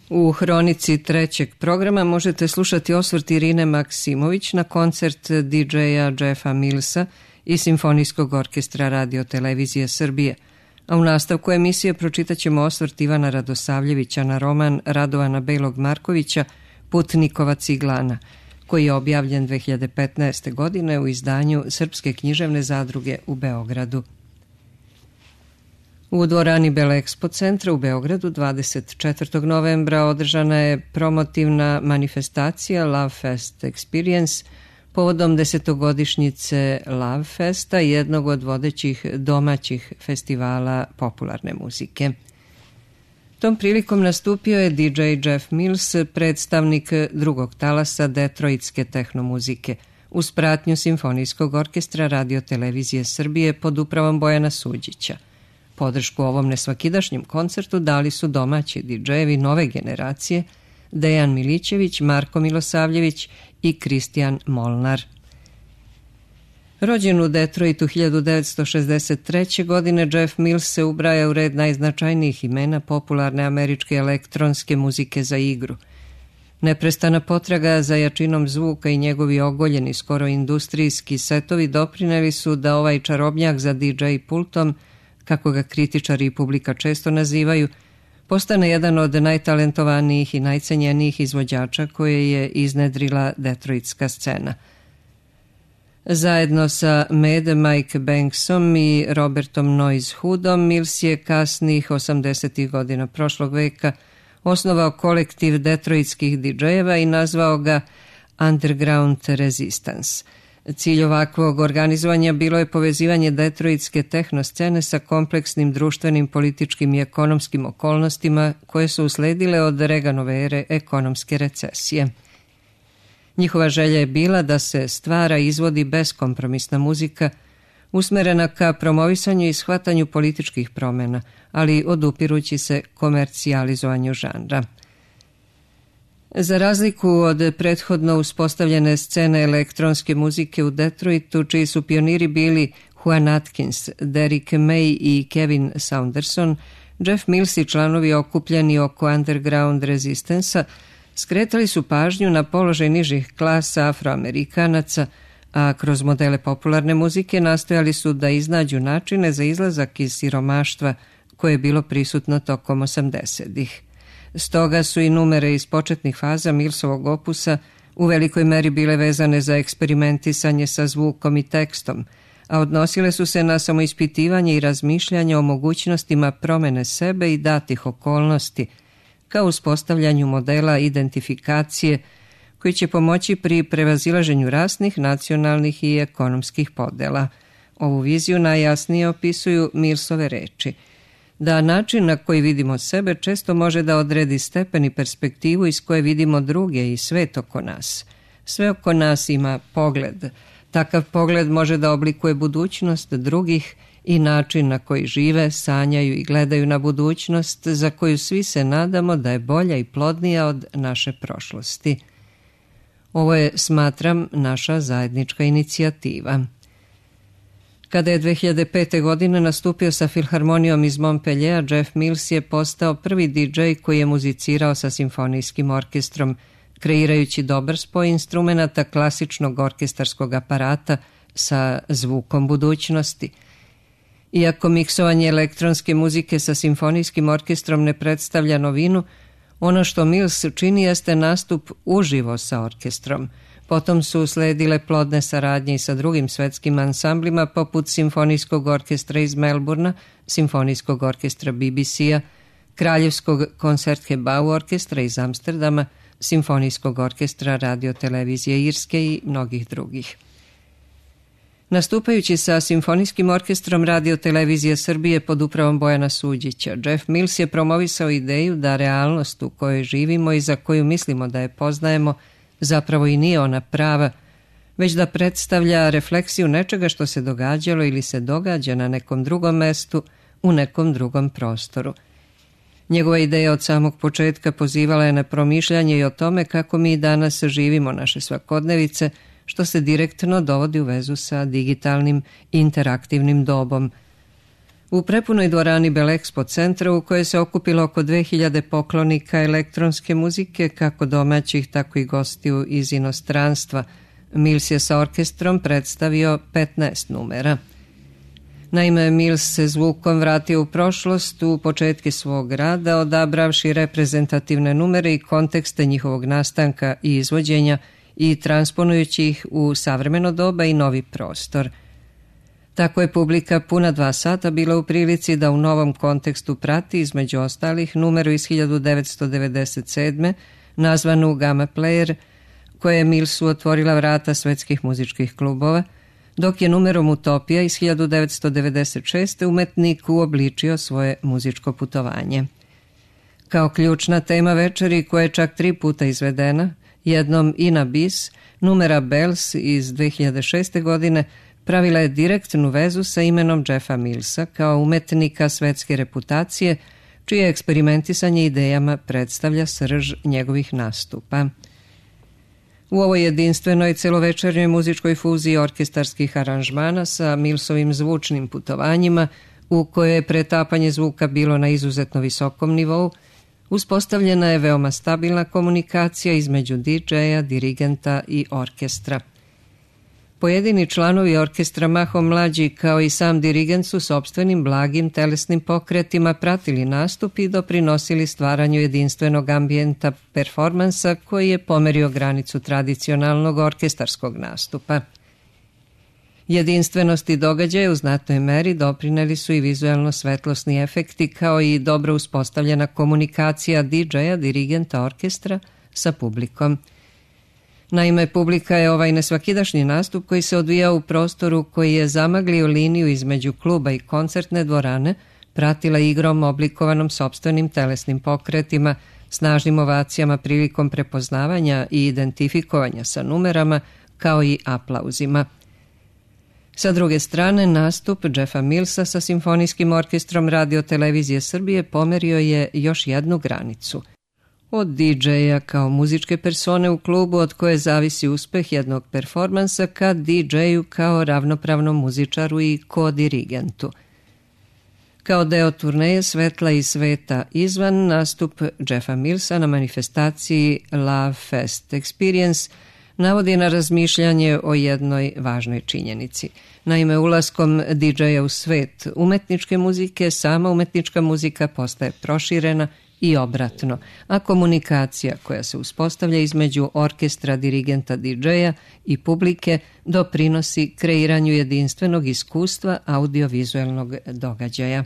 U hronici trećeg programa možete slušati osvrt Irine Maksimović na koncert DJ-a Jeffa Millsa i Simfonijskog orkestra Radio Televizije Srbije, a u nastavku emisije pročitat ćemo osvrt Ivana Radosavljevića na roman Radovana Belog Markovića Putnikova ciglana, koji je objavljen 2015. godine u izdanju Srpske književne zadruge u Beogradu. U dvorani Belexpo centra u Beogradu 24. novembra održana je promotivna manifestacija Love Fest Experience povodom 10-godišnjice Love Festa, jednog od vodećih domaćih festivala popularne muzike. Tom prilikom nastupio je DJ Jeff Mills, predstavnik drugog talasa detroitske tehnomuzike, uz pratnju Simfonijskog orkestra Radio Televizije Srbije pod upravom Bojana Suđića. Podršku ovom nesvakidašnjem koncertu dali su domaći DJ-evi nove generacije Dejan Milićević, Marko Milosavljević i Kristijan Molnar. Rođen u Detroitu 1963. godine, Jeff Mills se ubraja u red najznačajnijih imena popularne američke elektronske muzike za igru. Neprestana potraga za jačinom zvuka i njegovi ogoljeni, skoro industrijski setovi doprineli su da ovaj čarobnjak za DJ pultom, kako ga kritičari i publika često nazivaju, postane jedan od najtalentovanijih i najcenjenijih izvođača koje je iznedrila detroitska scena. Zajedno sa Mad Mike Banksom i Robertom Noise Hoodom, Mills je kasnih 80. godina prošlog veka osnovao kolektiv detroitskih DJ-eva i nazvao ga Underground Resistance. Cilj ovakvog organizovanja bilo je povezivanje detroitske tehnoscene sa kompleksnim društvenim, političkim i ekonomskim okolnostima koje su usledile od Reaganove ere ekonomske recesije. Njihova želja je bila da se stvara i izvodi beskompromisna muzika usmerena ka promovisanju i shvatanju političkih promjena, ali odupirući se komercijalizovanju žanra. Za razliku od prethodno uspostavljene scene elektronske muzike u Detroitu, čiji su pioniri bili Juan Atkins, Derrick May i Kevin Saunderson, Jeff Mills i članovi okupljeni oko Underground Resistansa skretali su pažnju na položaj nižih klasa afroamerikanaca, a kroz modele popularne muzike nastojali su da iznađu načine za izlazak iz siromaštva koje je bilo prisutno tokom 80-ih. Stoga su i numere iz početnih faza Millsovog opusa u velikoj meri bile vezane za eksperimentisanje sa zvukom i tekstom, a odnosile su se na samoispitivanje i razmišljanje o mogućnostima promene sebe i datih okolnosti, kao uspostavljanju modela identifikacije koji će pomoći pri prevazilaženju rasnih, nacionalnih i ekonomskih podela. Ovu viziju najjasnije opisuju Millsove reči: da način na koji vidimo sebe često može da odredi stepen i perspektivu iz koje vidimo druge i svet oko nas. Sve oko nas ima pogled. Takav pogled može da oblikuje budućnost drugih i način na koji žive, sanjaju i gledaju na budućnost za koju svi se nadamo da je bolja i plodnija od naše prošlosti. Ovo je, smatram, naša zajednička inicijativa. Kada je 2005. godine nastupio sa Filharmonijom iz Montpelliera, Jeff Mills je postao prvi DJ koji je muzicirao sa simfonijskim orkestrom, kreirajući dobar spoj instrumenata klasičnog orkestarskog aparata sa zvukom budućnosti. Iako miksovanje elektronske muzike sa simfonijskim orkestrom ne predstavlja novinu, ono što Mills čini jeste nastup uživo sa orkestrom. Potom su usledile plodne saradnje i sa drugim svetskim ansamblima poput Simfonijskog orkestra iz Melbourna, Simfonijskog orkestra BBC-a, Kraljevskog Concertgebouw orkestra iz Amsterdama, Simfonijskog orkestra Radio Televizije Irske i mnogih drugih. Nastupajući sa Simfonijskim orkestrom Radio Televizije Srbije pod upravom Bojana Suđića, Jeff Mills je promovisao ideju da realnost u kojoj živimo i za koju mislimo da je poznajemo zapravo i nije ona prava, već da predstavlja refleksiju nečega što se događalo ili se događa na nekom drugom mestu, u nekom drugom prostoru. Njegova ideja od samog početka pozivala je na promišljanje i o tome kako mi danas živimo naše svakodnevice, što se direktno dovodi u vezu sa digitalnim interaktivnim dobom. U prepunoj dvorani Belexpo centra, u kojoj se okupilo oko 2000 poklonika elektronske muzike, kako domaćih, tako i gostiju iz inostranstva, Mills je sa orkestrom predstavio 15 numera. Naime, Mills se zvukom vratio u prošlost, u početke svog rada, odabravši reprezentativne numere i kontekste njihovog nastanka i izvođenja i transponujući ih u savremeno doba i novi prostor. Tako je publika puna 2 sata bila u prilici da u novom kontekstu prati, između ostalih, numeru iz 1997. nazvanu Gamma Player, koja je Millsu otvorila vrata svetskih muzičkih klubova, dok je numerom Utopija iz 1996. umetnik uobličio svoje muzičko putovanje. Kao ključna tema večeri, koja je čak 3 puta izvedena, jednom i na bis, numera Bells iz 2006. godine pravila je direktnu vezu sa imenom Jeffa Millsa kao umetnika svetske reputacije, čije eksperimentisanje idejama predstavlja srž njegovih nastupa. U ovoj jedinstvenoj celovečernjoj muzičkoj fuziji orkestarskih aranžmana sa Millsovim zvučnim putovanjima, u kojoj je pretapanje zvuka bilo na izuzetno visokom nivou, uspostavljena je veoma stabilna komunikacija između DJ-a, dirigenta i orkestra. Pojedini članovi orkestra, mahom mlađi kao i sam dirigent, su sopstvenim blagim telesnim pokretima pratili nastup i doprinosili stvaranju jedinstvenog ambijenta performansa koji je pomerio granicu tradicionalnog orkestarskog nastupa. Jedinstvenosti događaja u znatnoj meri doprineli su i vizuelno-svetlosni efekti kao i dobro uspostavljena komunikacija DJ-a, dirigenta orkestra sa publikom. Naime, publika je ovaj nesvakidašnji nastup koji se odvijao u prostoru koji je zamaglio liniju između kluba i koncertne dvorane, pratila igrom oblikovanom sopstvenim telesnim pokretima, snažnim ovacijama prilikom prepoznavanja i identifikovanja sa numerama, kao i aplauzima. Sa druge strane, nastup Jeffa Millsa sa Simfonijskim orkestrom Radio Televizije Srbije pomerio je još jednu granicu. Od DJ-a kao muzičke persone u klubu od koje zavisi uspeh jednog performansa ka DJ-u kao ravnopravnom muzičaru i ko-dirigentu. Kao deo turneje Svetla i sveta izvan, nastup Jeffa Millsa na manifestaciji Love Fest Experience navodi na razmišljanje o jednoj važnoj činjenici. Naime, ulaskom DJ-a u svet umetničke muzike, sama umetnička muzika postaje proširena i obratno, a komunikacija koja se uspostavlja između orkestra, dirigenta, DJ-a i publike doprinosi kreiranju jedinstvenog iskustva audiovizualnog događaja.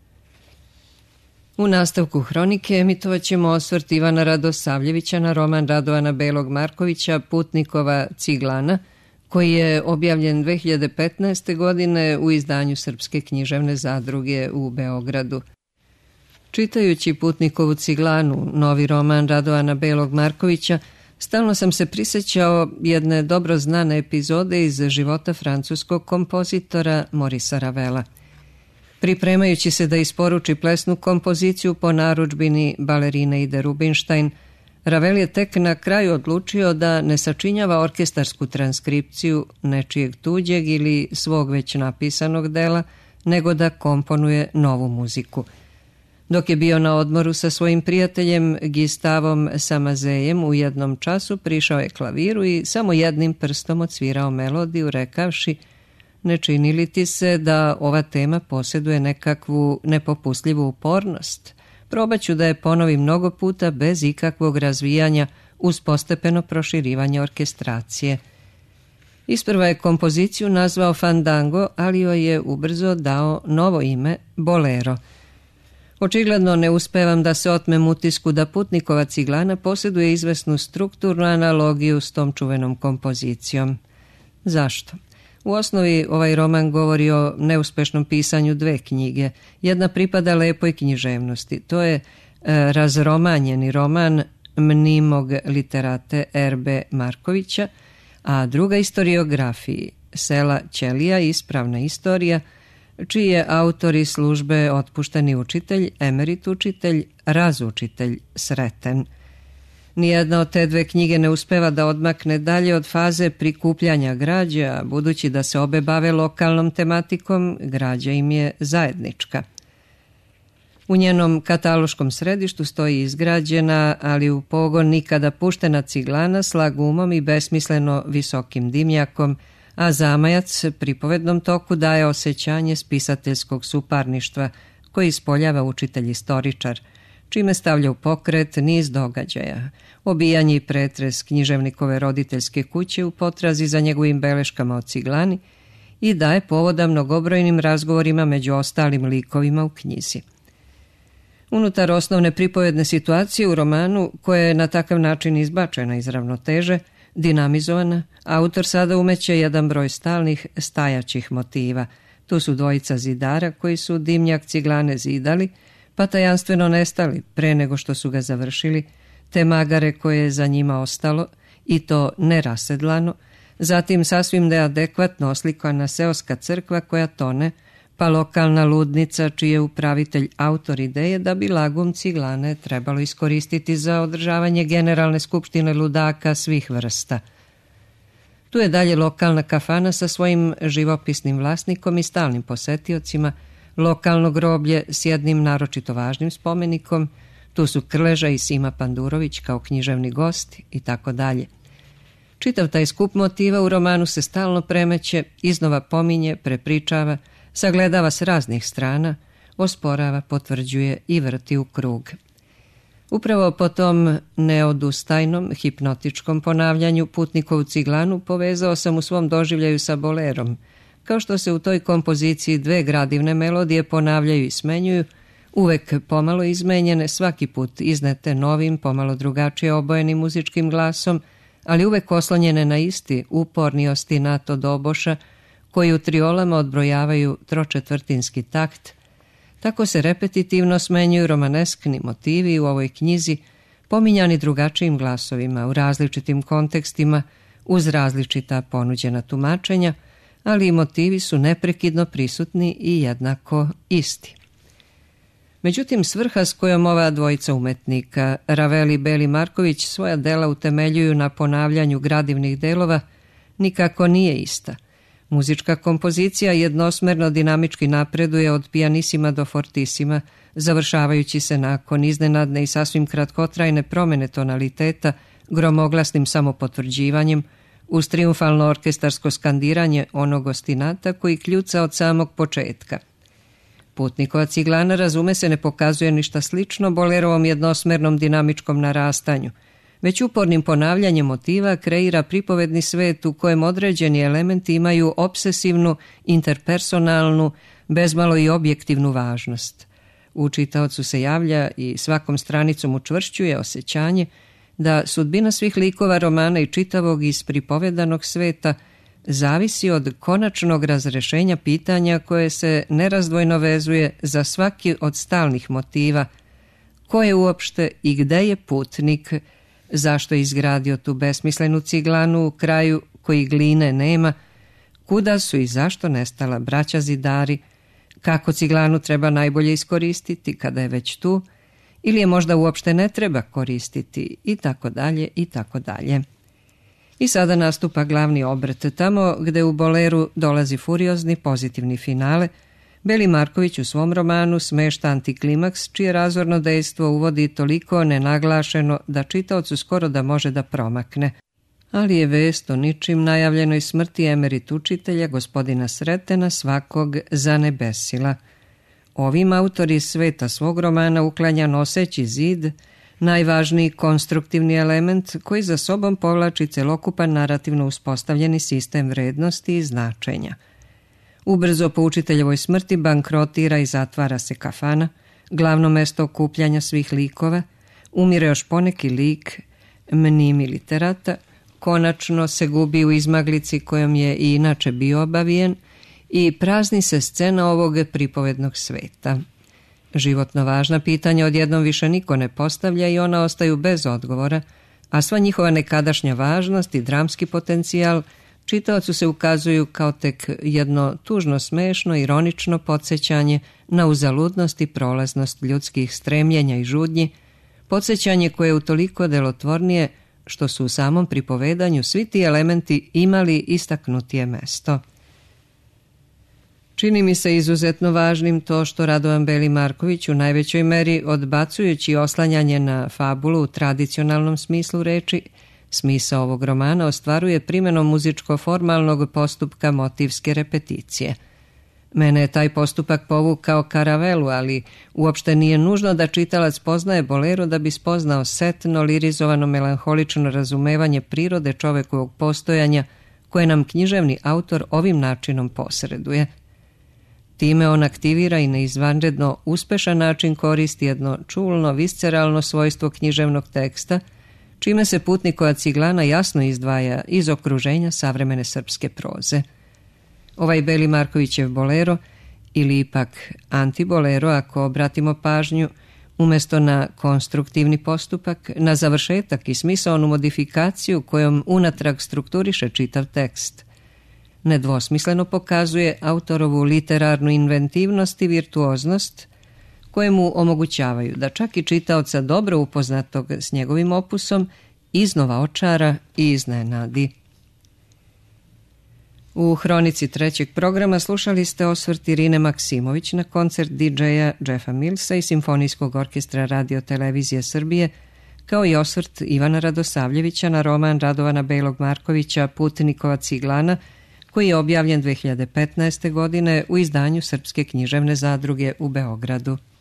U nastavku hronike emitovat ćemo osvrt Ivana Radosavljevića na roman Radovana Belog Markovića Putnikova ciglana, koji je objavljen 2015. godine u izdanju Srpske književne zadruge u Beogradu. Čitajući Putnikovu ciglanu, novi roman Radovana Belog Markovića, stalno sam se prisjećao jedne dobro znane epizode iz života francuskog kompozitora Morisa Ravela. Pripremajući se da isporuči plesnu kompoziciju po narudžbini balerine Ide Rubinštajn, Ravel je tek na kraju odlučio da ne sačinjava orkestarsku transkripciju nečijeg tuđeg ili svog već napisanog dela, nego da komponuje novu muziku. Dok je bio na odmoru sa svojim prijateljem Gistavom Samazejem, u jednom času prišao je klaviru i samo jednim prstom odsvirao melodiju, rekavši: "Ne čini li ti se da ova tema posjeduje nekakvu nepopustljivu upornost? Probaću da je ponovim mnogo puta bez ikakvog razvijanja uz postepeno proširivanje orkestracije." Isprva je kompoziciju nazvao Fandango, ali joj je ubrzo dao novo ime Bolero. Očigledno ne uspevam da se otmem utisku da Putnikova ciglana posjeduje izvesnu strukturnu analogiju s tom čuvenom kompozicijom. Zašto? U osnovi ovaj roman govori o neuspešnom pisanju 2 knjige. Jedna pripada lepoj književnosti. To je razromanjeni roman mnimog literate R.B. Markovića, a druga istoriografiji Sela Ćelija, ispravna istorija, čiji je autor iz službe otpušteni učitelj, emerit učitelj, razučitelj Sreten. Nijedna od te dve knjige ne uspeva da odmakne dalje od faze prikupljanja građa, budući da se obe bave lokalnom tematikom, građa im je zajednička. U njenom kataloškom središtu stoji izgrađena, ali u pogon nikada puštena ciglana s lagumom i besmisleno visokim dimnjakom, a zamajac pripovednom toku daje osjećanje spisateljskog suparništva koji ispoljava učitelj istoričar, čime stavlja u pokret niz događaja, obijanje i pretres književnikove roditeljske kuće u potrazi za njegovim beleškama o ciglani i daje povoda mnogobrojnim razgovorima među ostalim likovima u knjizi. Unutar osnovne pripovedne situacije u romanu, koja je na takav način izbačena iz ravnoteže, dinamizovana, autor sada umeće jedan broj stalnih stajaćih motiva. Tu su dvojica zidara koji su dimnjak ciglane zidali, pa tajanstveno nestali pre nego što su ga završili, te magare koje je za njima ostalo, i to nerasedlano, zatim sasvim neadekvatno oslikana seoska crkva koja tone, pa lokalna ludnica čiji je upravitelj autor ideje da bi lagum ciglane trebalo iskoristiti za održavanje generalne skupštine ludaka svih vrsta. Tu je dalje lokalna kafana sa svojim živopisnim vlasnikom i stalnim posetiocima, lokalno groblje s jednim naročito važnim spomenikom, tu su Krleža i Sima Pandurović kao književni gosti i tako dalje. Čitav taj skup motiva u romanu se stalno premeće, iznova pominje, prepričava, sagledava s raznih strana, osporava, potvrđuje i vrti u krug. Upravo po tom neodustajnom, hipnotičkom ponavljanju Putnikovu ciglanu povezao sam u svom doživljaju sa bolerom, kao što se u toj kompoziciji dve gradivne melodije ponavljaju i smenjuju, uvek pomalo izmenjene, svaki put iznete novim, pomalo drugačije obojenim muzičkim glasom, ali uvek oslonjene na isti, uporni ostinato doboša, koji u triolama odbrojavaju tročetvrtinski takt. Tako se repetitivno smenjuju romaneskni motivi u ovoj knjizi, pominjani drugačijim glasovima, u različitim kontekstima, uz različita ponuđena tumačenja, ali i motivi su neprekidno prisutni i jednako isti. Međutim, svrha s kojom ova dvojica umetnika, Ravel i Beli Marković, svoja dela utemeljuju na ponavljanju gradivnih delova, nikako nije ista. Muzička kompozicija jednosmerno dinamički napreduje od pijanisima do fortisima, završavajući se nakon iznenadne i sasvim kratkotrajne promjene tonaliteta gromoglasnim samopotvrđivanjem, uz triumfalno orkestarsko skandiranje onog ostinata koji kljuca od samog početka. Putnikova ciglana, razume se, ne pokazuje ništa slično bolerovom jednosmernom dinamičkom narastanju, već upornim ponavljanjem motiva kreira pripovedni svet u kojem određeni elementi imaju obsesivnu, interpersonalnu, bezmalo i objektivnu važnost. U čitaocu se javlja i svakom stranicom učvršćuje osjećanje da sudbina svih likova romana i čitavog iz pripovedanog sveta zavisi od konačnog razrešenja pitanja koje se nerazdvojno vezuje za svaki od stalnih motiva, ko je uopšte i gde je putnik, zašto je izgradio tu besmislenu ciglanu u kraju koji gline nema, kuda su i zašto nestala braća zidari, kako ciglanu treba najbolje iskoristiti kada je već tu, ili je možda uopšte ne treba koristiti, i tako dalje, i tako dalje. I sada nastupa glavni obrt. Tamo gde u boleru dolazi furiozni, pozitivni finale, Beli Marković u svom romanu smešta antiklimaks, čije razorno dejstvo uvodi toliko nenaglašeno da čitaocu skoro da može da promakne. Ali je vest o ničim najavljenoj smrti emerit učitelja, gospodina Sretena, svakog zanebesila. Ovim autori sveta svog romana uklanja noseći zid, najvažniji konstruktivni element koji za sobom povlači celokupan narativno uspostavljeni sistem vrednosti i značenja. Ubrzo po učiteljevoj smrti bankrotira i zatvara se kafana, glavno mesto okupljanja svih likova, umire još poneki lik, mnimi literata, konačno se gubi u izmaglici kojom je i inače bio obavijen i prazni se scena ovog pripovednog sveta. Životno važna pitanja odjednom više niko ne postavlja i ona ostaju bez odgovora, a sva njihova nekadašnja važnost i dramski potencijal čitaocu se ukazuju kao tek jedno tužno smešno, ironično podsjećanje na uzaludnost i prolaznost ljudskih stremljenja i žudnji, podsjećanje koje je utoliko delotvornije što su u samom pripovedanju svi ti elementi imali istaknutije mesto. Čini mi se izuzetno važnim to što Radovan Beli Marković u najvećoj meri, odbacujući oslanjanje na fabulu u tradicionalnom smislu reči, smisao ovog romana ostvaruje primjenom muzičko-formalnog postupka motivske repeticije. Mene je taj postupak povukao Karavelu, ali uopšte nije nužno da čitalac poznaje bolero da bi spoznao setno, lirizovano, melanholično razumevanje prirode čovekovog postojanja koje nam književni autor ovim načinom posreduje. Time on aktivira i na izvanredno uspešan način koristi jedno čulno, visceralno svojstvo književnog teksta, čime se Putnikova ciglana jasno izdvaja iz okruženja savremene srpske proze. Ovaj Beli Markovićev bolero, ili ipak antibolero ako obratimo pažnju, umjesto na konstruktivni postupak, na završetak i smisaonu modifikaciju kojom unatrag strukturiše čitav tekst, nedvosmisleno pokazuje autorovu literarnu inventivnost i virtuoznost koje mu omogućavaju da čak i čitaoca dobro upoznatog s njegovim opusom iznova očara i iznenadi. U hronici trećeg programa slušali ste osvrt Irine Maksimović na koncert DJ-a Jeffa Millsa i Simfonijskog orkestra Radio Televizije Srbije, kao i osvrt Ivana Radosavljevića na roman Radovana Belog Markovića Putnikova ciglana, koji je objavljen 2015. godine u izdanju Srpske književne zadruge u Beogradu.